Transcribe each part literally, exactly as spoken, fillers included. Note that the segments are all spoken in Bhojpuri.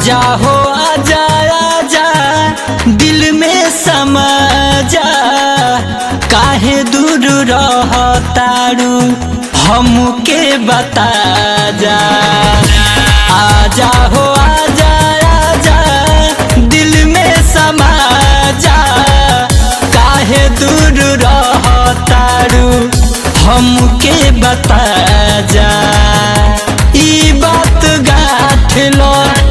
आजा हो आजा आजा दिल में समा जा, काहे दूर रहतारू हमके बता जा। आजा हो आजा आजा दिल में समा जा, काहे दूर रहतारू हमके बता जा। ई बात गाथ लो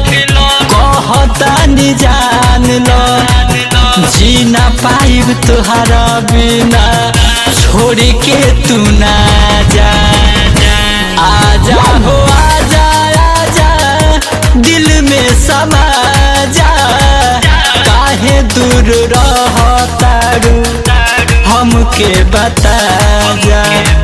कहतानी जान लो, जी ना पाइब तुहरा बिना छोड़ के तू ना जा। आजा हो आजा आजा दिल में समा जा, काहे दूर रहतारू हमके बता जा।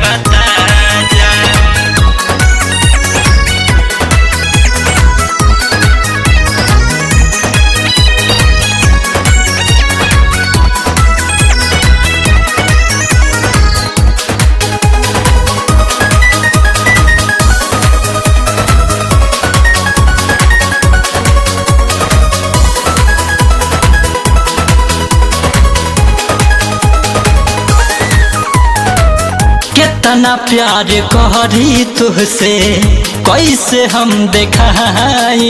कितना प्यार कहरी तुहसे कैसे हम देखाई,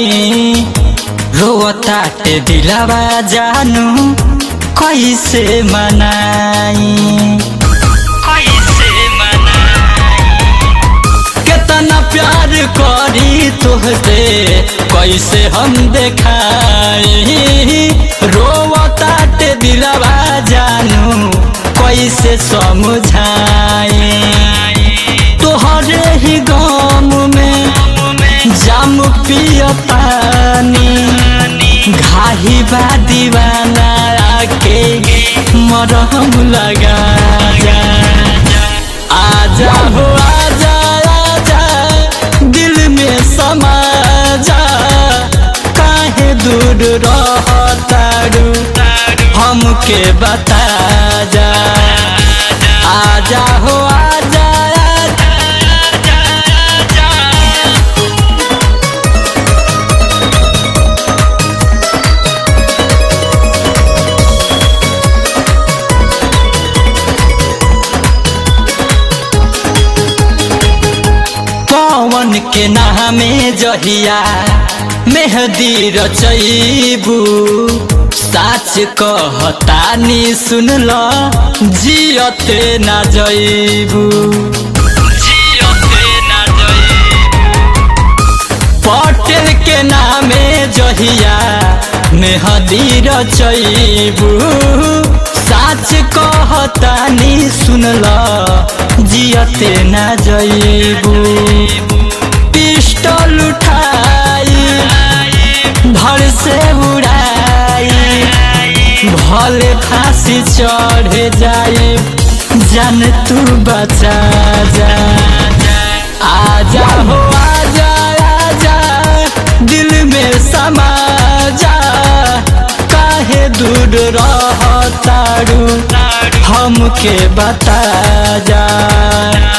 रोताटे दिलवा जानू कैसे मनाई। कितना प्यार करी तुहसे कैसे हम देखाई, रोताटे दिलवा जानू कैसे समझाए। तोहरे ही गाम में जाम पियतानी, घाही बा दीवाना आके मरहम लगा जा। आजा हो आजा आजा दिल में समा जा, काहे दूर रहतारू हमके बता जा। आजा हो आजा पवन के नामे जहिया मेहदी रचैबू, साच कहतानी सुन लो जियते ना जइबू। पटेल के नामे जहिया मेहदी रचैबू, साच कहतानी सुन लो जियते ना जइबू। पिस्टल उठाई धड़ से उड़ाई, भले फांसी चढ़ जाए जान तू बचा जा। आजा हो आजा आजा दिल में समा जा, काहे दूर रहतारू हमके बता जा।